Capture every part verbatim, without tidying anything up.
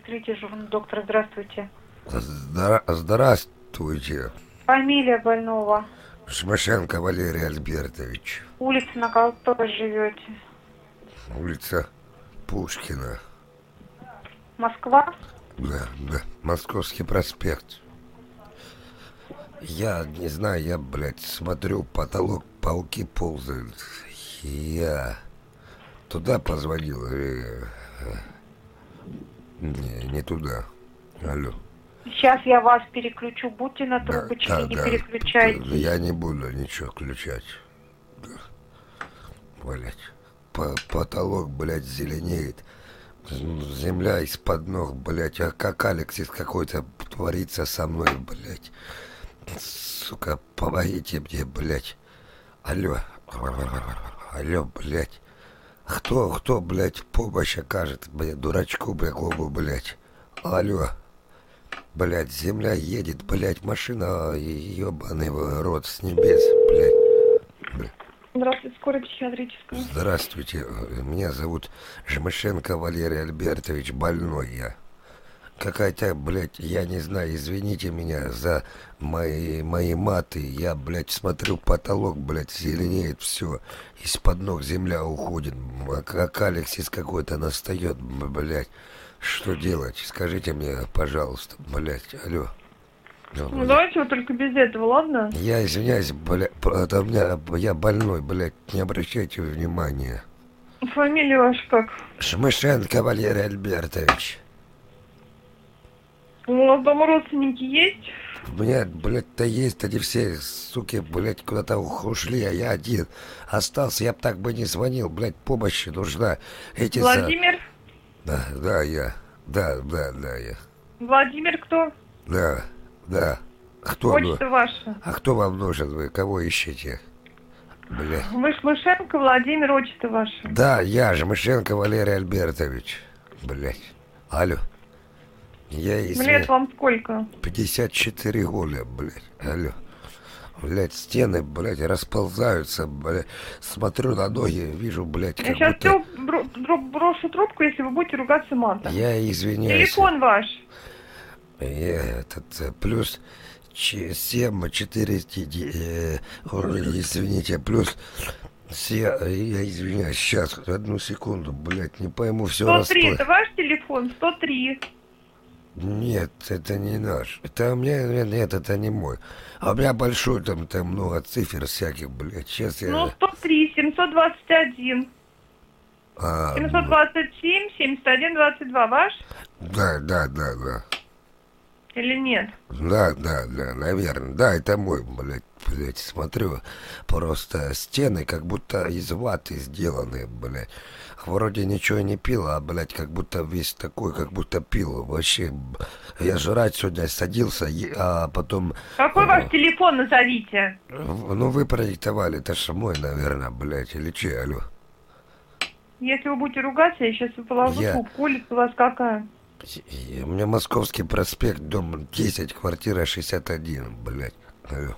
Смотрите, журнал доктора, здравствуйте. Здра- Здравствуйте. Фамилия больного. Шмашенко Валерий Альбертович. Улица, на которой живете. Улица Пушкина. Москва? Да, да. Московский проспект. Я не знаю, я, блядь, смотрю, потолок, пауки ползают. Я туда позвонил. И... Не, не туда. Алло. Сейчас я вас переключу. Будьте на Да, трубочке, да, не да. переключайтесь. Я не буду ничего включать. Блять. По потолок, блядь, зеленеет. Земля из-под ног, блядь. А как Алексис какой-то творится со мной, блядь. Сука, помогите мне, блядь. Алло. Алло, блядь. Кто, кто, блядь, помощь окажет, блядь, дурачку, какому, блядь. Алло. Блядь, земля едет, блядь, машина, ебаный рот с небес, блядь. Здравствуйте, скорая психиатрическая. Здравствуйте, меня зовут Жмышенко Валерий Альбертович, больной я. Какая-то, блядь, я не знаю, извините меня за мои, мои маты. Я, блядь, смотрю, потолок, блядь, зеленеет все. Из-под ног земля уходит. Как Алексис какой-то настает, блядь. Что делать? Скажите мне, пожалуйста, блядь, алло. Ну, давайте вот только без этого, ладно? Я извиняюсь, блядь, это у меня, я больной, блядь, не обращайте внимания. Фамилия ваша как? Шмышенко Валерий Альбертович. У вас дома родственники есть? У меня, блядь-то есть, они все, суки, блядь, куда-то ушли, а я один остался, я б так бы не звонил, блядь, помощи нужна. Эти Владимир? За... Да, да, я, да, да, да, я. Владимир кто? Да, да. Кто? Почта ну... ваша. А кто вам нужен, вы кого ищете? Блядь. Вы Шмышенко Владимир, отчество ваше. Да, я Жмышенко Валерий Альбертович. Блядь. Алло. Я извиняюсь. Лет вам сколько? пятьдесят четыре года, блядь. Алло. Блядь, стены, блядь, расползаются, блядь. Смотрю на ноги, вижу, блядь, как Я сейчас будто... бро брошу трубку, если вы будете ругаться матом. Я извиняюсь. Телефон ваш. Я этот, плюс семь, четыре, э, извините, плюс... Все, я извиняюсь, сейчас, одну секунду, блядь, не пойму, все сто три, распла... это ваш телефон? сто три. Нет, это не наш. Это у меня, нет, нет, это не мой. А у меня большой, там, там много цифр всяких, блядь. Сейчас я... Ну, сто три, семьсот двадцать один. А, семьсот двадцать семь, семьдесят один, двадцать два ваш? да, да, да, да. Или нет? Да, да, да, наверное. Да, это мой, блядь, блядь, смотрю. Просто стены как будто из ваты сделаны, блядь. Вроде ничего не пил, а, блядь, как будто весь такой, как будто пил. Вообще, я жрать сегодня садился, а потом... Какой а, ваш телефон, назовите? Ну, вы продиктовали, это ж мой, наверное, блядь, или че, алло. Если вы будете ругаться, я сейчас положу я... трубку. Улица у вас какая? У меня Московский проспект, дом десять, квартира шестьдесят один, блядь. Алло.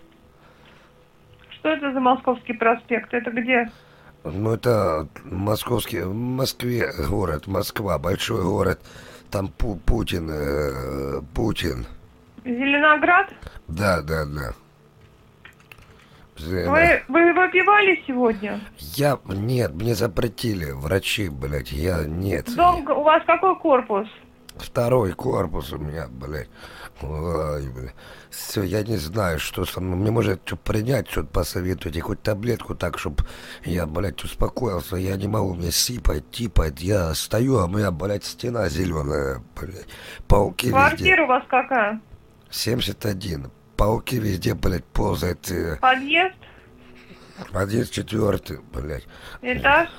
Что это за Московский проспект? Это где? Ну, это московский, в Москве город, Москва, большой город. Там Пу Путин, э, Путин. Зеленоград? Да, да, да. Зелено... Вы, вы выпивали сегодня? Я, нет, мне запретили врачи, блядь, я, нет. Дом, у вас какой корпус? Второй корпус у меня, блядь. Ой, блядь. Все, я не знаю, что со мной. Мне может что принять, что-то посоветуйте, хоть таблетку так, чтобы я, блядь, успокоился. Я не могу, мне сипает, типает. Я стою, а у меня, блядь, стена зеленая, блядь. Пауки Квартира везде. у вас какая? семьдесят один. Пауки везде, блядь, ползают. Подъезд? Подъезд четвертый, блядь. Этаж?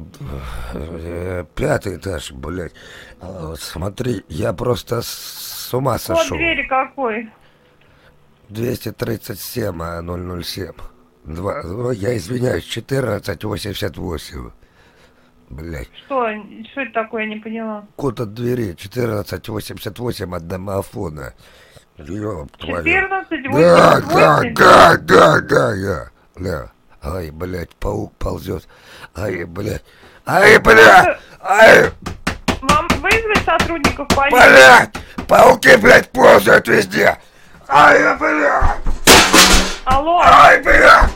Пятый этаж, блядь. Смотри, я просто с ума сошел. Код двери какой? двести тридцать семь, ноль ноль семь. Два, я извиняюсь, четырнадцать восемьдесят восемь. Блядь. Что? Что это такое, я не поняла. Код от двери четырнадцать восемьдесят восемь от домофона. четырнадцать восемьдесят Да, восемь? да, да, да, да, я. Бля. Ай, блядь, паук ползет. Ай, блядь. Ай, блядь. Ай. Вам Вызвать сотрудников полиции. Блять! Пауки, блядь, ползают везде! Ай, блядь! Алло. Ай, блядь!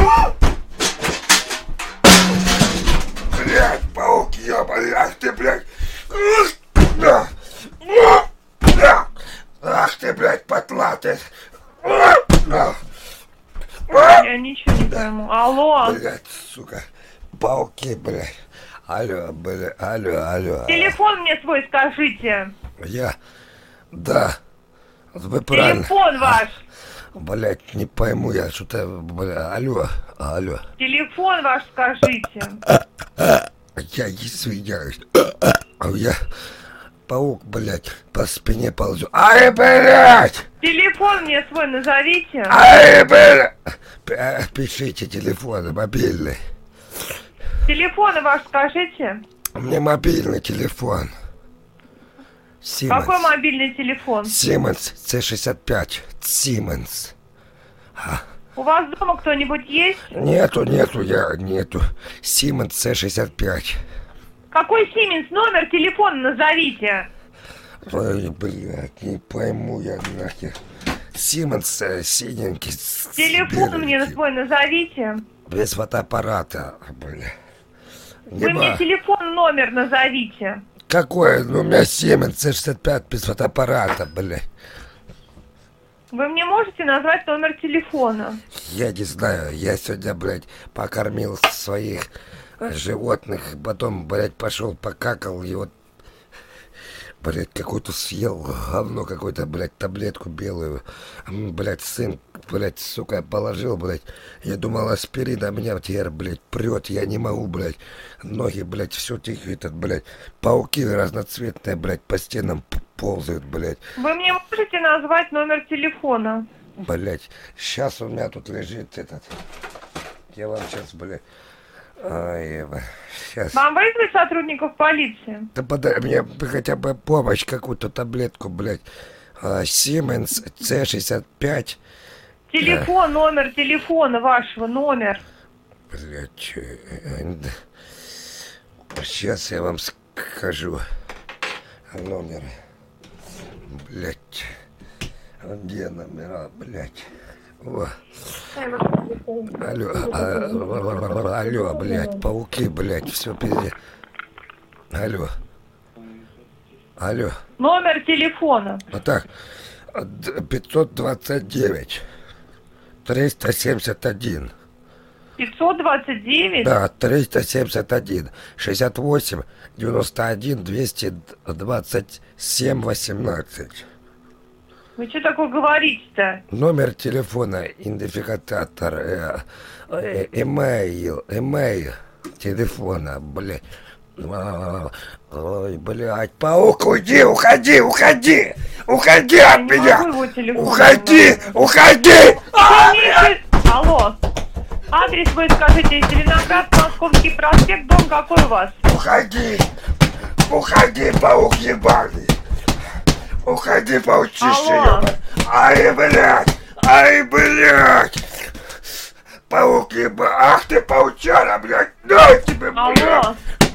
Блядь, пауки, ёбаный, ах ты, блядь! Ах ты, блядь, потлатый! Я ничего не пойму. Алло. Блядь, сука, пауки, блядь. Алло, блядь, алло, алло. Телефон мне свой скажите. Я... Да. Вы правильно. Телефон ваш. Блядь, не пойму я, что-то, бля, алло, алло. Телефон ваш скажите. Я извиняюсь. Я... Паук, блядь, по спине ползу. Ай, блядь! Телефон мне свой назовите. Ай, блядь! П- Пишите телефон, мобильный. Телефон ваш скажите. У меня мобильный телефон. Siemens. Какой мобильный телефон? Siemens си шестьдесят пять. Siemens. У вас дома кто-нибудь есть? Нету, нету, я нету. Siemens си шестьдесят пять. Какой Siemens? Номер телефона назовите. Ой, блядь, не пойму я нахер. Siemens э, синенький. с- Телефон беленький. мне свой назовите. Без фотоаппарата, бля. Вы мне Нема. телефон номер назовите. Какой? Ну, у меня Siemens си шестьдесят пять без фотоаппарата, бля. Вы мне можете назвать номер телефона? Я не знаю, я сегодня, блядь, покормил своих животных, потом, блядь, пошел покакал и вот, блядь, какую-то съел говно, какую-то, блядь, таблетку белую. М, Блядь, сын, блядь, сука, положил, блядь. Я думал, аспирин, а меня теперь, блядь, прет, я не могу, блядь. Ноги, блядь, все тихо, этот, блядь. Пауки разноцветные, блядь, по стенам п- ползают, блядь. Вы мне можете назвать номер телефона? Блядь, сейчас у меня тут лежит этот. Я вам сейчас, блядь. Ой, сейчас. Вам вызвать сотрудников полиции? Да подай мне хотя бы помощь, какую-то таблетку, блядь. А, Siemens си шестьдесят пять. Телефон, номер телефона вашего, номер. Блядь, сейчас я вам скажу номер. Блядь. Где номера, блядь? О. Алло, а, алло, блядь, пауки, блядь, все пиздец. Алло. Алло. Номер телефона. Вот так. пятьсот двадцать девять. триста семьдесят один. пятьсот двадцать девять? Да, триста семьдесят один. шестьдесят восемь, девяносто один, двести двадцать семь, восемнадцать. Вы что такое говорите-то? Номер телефона, идентификатор, э, э, имейл, имейл телефона, блядь. Ой, блядь, паук, уйди, уходи, уходи, уходи от не меня, могу его телефон уходи, назвать. уходи. Имейте- Алло. Адрес вы скажите. Зеленоград, Московский проспект, дом какой у вас? Уходи, уходи, паук ебаный. Уходи, паучище, Алло. ебаный. Ай, блядь, ай, блядь. Паук ебаный, ах ты, паучара, блядь, на тебе, блядь. Алло.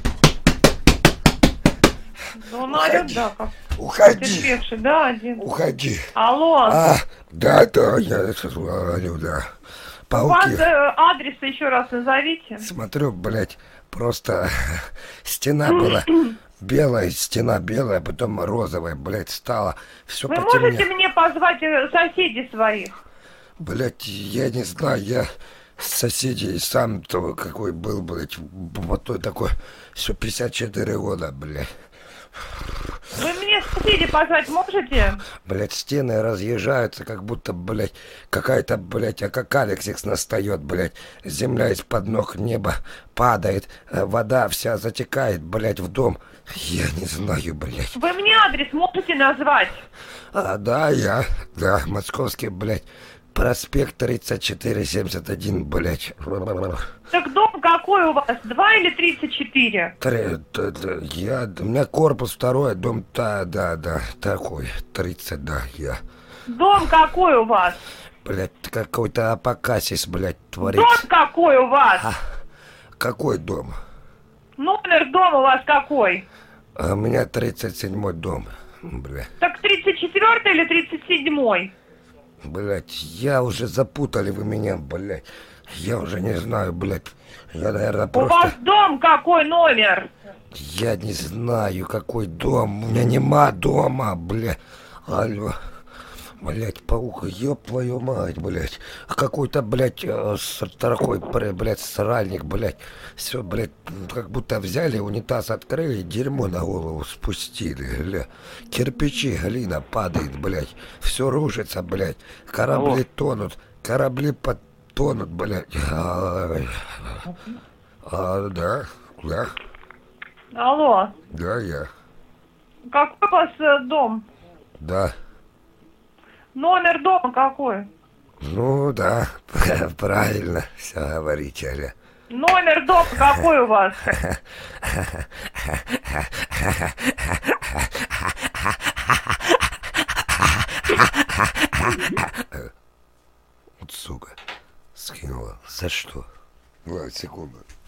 Да он орёт, да, как Уходи, потерпевший, да, один. уходи. Алло. А, да, да, я говорю, да. У вас Пауки. э, адрес еще раз назовите. Смотрю, блядь, просто стена была белая, стена белая, потом розовая, блядь, стала. Все Вы можете потемнело. мне позвать э, соседей своих? Блядь, я не знаю, я соседей сам-то какой был, блядь, вот той такой, все пятьдесят четыре года, блядь. Вы мне соседей позвать можете? Блядь, стены разъезжаются, как будто, блядь, какая-то, блядь, акакалексис настает, блядь. Земля из-под ног неба падает, э, вода вся затекает, блядь, в дом. Я не знаю, блядь. Вы мне адрес можете назвать? А, да, я, да, московский, блядь, проспект тридцать четыре семьдесят один, блядь. Так дом какой у вас? Два или тридцать четыре? Три, т- т- я, у меня корпус второй, дом, да, да, да, такой, тридцать, да, я. Дом какой у вас? Блядь, какой-то апокасис, блядь, творится. Дом какой у вас? А, какой дом? Номер дома у вас какой? А у меня тридцать седьмой дом, бля. Так тридцать четвёртый или тридцать седьмой? Блять, я уже запутали вы меня, блять. Я уже не знаю, блять. Я, наверное, У просто... вас дом какой номер? Я не знаю, какой дом. У меня нема дома, блядь. Алло. Блять, паук, ёб твою мать, блять. Какой-то, блять, э, такой, блять, сральник, блять. Все, блять, как будто взяли, унитаз открыли, дерьмо на голову спустили, бля. Кирпичи, глина падает, блять. Все рушится, блять. Корабли Алло. тонут, корабли потонут, блять. А, а, да, да, Алло, да, я, какой у вас э, дом? да. Номер дома какой? Ну да, правильно все говорите, Аля. Номер дома какой у вас? Вот сука, скинула. За что? Ладно, секунду.